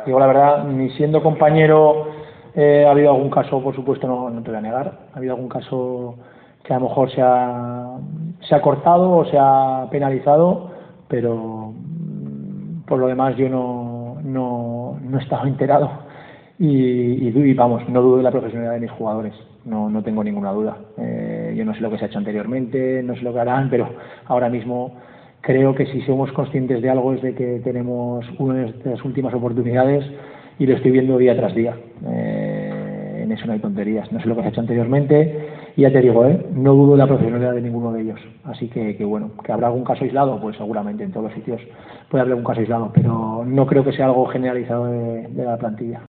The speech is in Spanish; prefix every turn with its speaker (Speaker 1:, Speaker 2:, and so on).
Speaker 1: digo la verdad, ni siendo compañero ha habido algún caso, por supuesto, no te voy a negar, ha habido algún caso que a lo mejor se ha cortado o se ha penalizado, pero por lo demás yo no he estado enterado y vamos, no dudo de la profesionalidad de mis jugadores, no tengo ninguna duda. Yo no sé lo que se ha hecho anteriormente, no sé lo que harán, pero ahora mismo creo que si somos conscientes de algo es de que tenemos una de las últimas oportunidades y lo estoy viendo día tras día. En eso no hay tonterías, no sé lo que se ha hecho anteriormente y ya te digo, no dudo de la profesionalidad de ninguno de ellos, así que bueno, que habrá algún caso aislado, pues seguramente en todos los sitios puede haber algún caso aislado, pero no creo que sea algo generalizado de la plantilla.